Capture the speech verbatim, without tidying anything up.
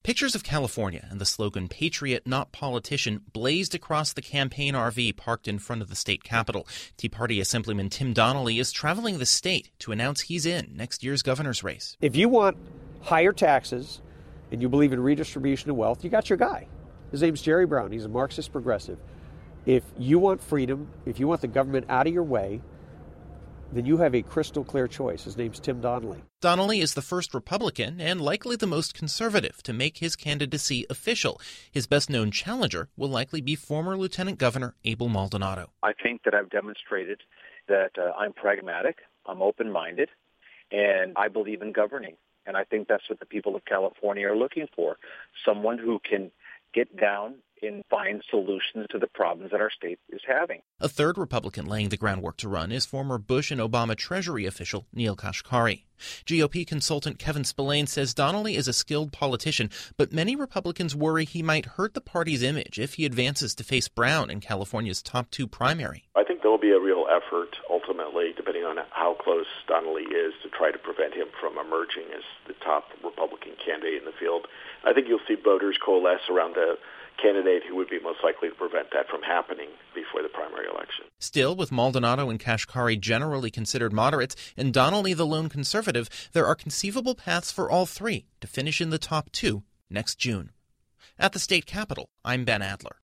Pictures of California and the slogan "Patriot, not politician" blazed across the campaign R V parked in front of the state capitol. Tea Party Assemblyman Tim Donnelly is traveling the state to announce he's in next year's governor's race. If you want higher taxes and you believe in redistribution of wealth, you got your guy. His name's Jerry Brown. He's a Marxist progressive. If you want freedom, if you want the government out of your way, then you have a crystal clear choice. His name's Tim Donnelly. Donnelly is the first Republican and likely the most conservative to make his candidacy official. His best-known challenger will likely be former Lieutenant Governor Abel Maldonado. I think that I've demonstrated that uh, I'm pragmatic, I'm open-minded, and I believe in governing. And I think that's what the people of California are looking for, someone who can get down and find solutions to the problems that our state is having. A third Republican laying the groundwork to run is former Bush and Obama Treasury official Neel Kashkari. G O P consultant Kevin Spillane says Donnelly is a skilled politician, but many Republicans worry he might hurt the party's image if he advances to face Brown in California's top two primary. I think there will be a real effort, ultimately, depending on how close Donnelly is, to try to prevent him from emerging as the top Republican candidate in the field. I think you'll see voters coalesce around the candidate who would be most likely to prevent that from happening before the primary election. Still, with Maldonado and Kashkari generally considered moderates and Donnelly the lone conservative, there are conceivable paths for all three to finish in the top two next June. At the state capitol, I'm Ben Adler.